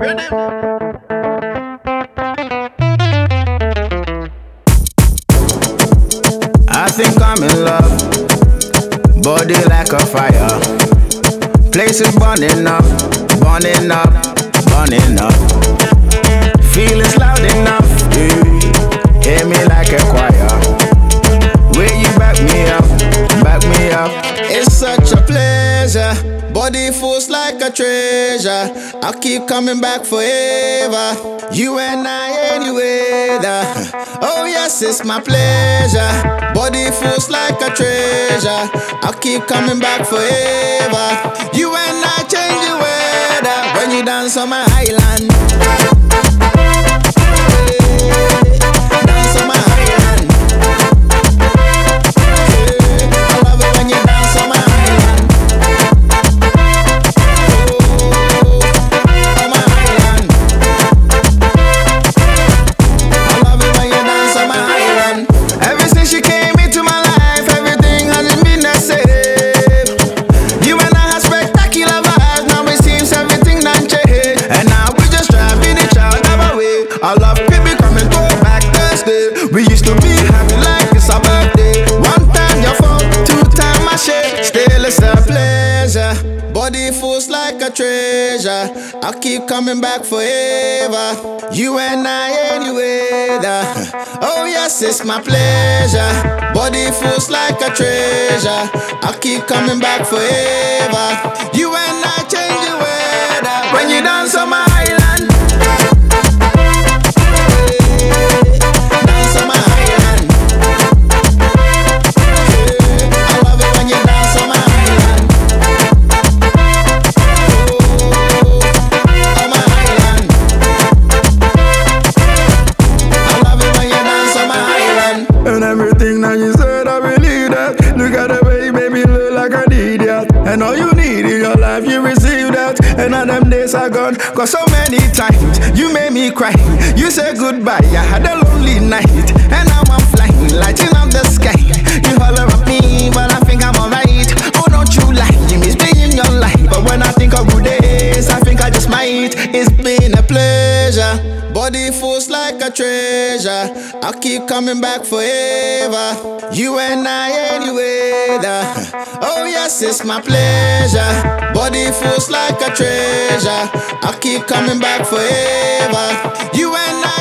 I think I'm in love, body like a fire. Places burning up, burning up, burning up. Feelings loud enough, yeah. Hear me like a choir. Will you back me up, back me up? It's such a pleasure, body feels like a treasure. I'll keep coming back forever, you and I any weather. Oh yes, it's my pleasure, body feels like a treasure. I'll keep coming back forever, you and I change the weather. When you dance on my island, dance on my island. I love it when you dance on my island. Oh, on my island. I love it when you dance on my island. Ever since you came into my life, everything hasn't been the same. You and I have spectacular vibes, now it seems everything done changed. And now we just driving each other away. Our love could be coming, go back Thursday. We used to be happy like it's our birthday. One time your phone, two time my shit. Still it's a pleasure, body feels like a treasure. I'll keep coming back forever, you and I any weather. Oh yes, it's my pleasure, body feels like a treasure. I'll keep coming back forever, you and I change the weather. When you dance on my island, dance on my island. I love it when you dance on my island. Oh, on my island. I love it when you dance on my island. And everything that you said, I believe that. Look at the way you made me look like an idiot. And all you need in your life, you receive that. And all them days are gone, cause so many times you made me cry. You said goodbye, I had a lonely night. And now I'm flying, lighting up the sky. You holler at me, but I think I'm alright. Oh, don't you lie, you miss me in your life. But when I think of good days, I think I just might. It's been a pleasure, body feels like a treasure. I'll keep coming back forever, you and I any weather. Oh yes, it's my pleasure, body feels like a treasure. I'll keep coming back forever, you and I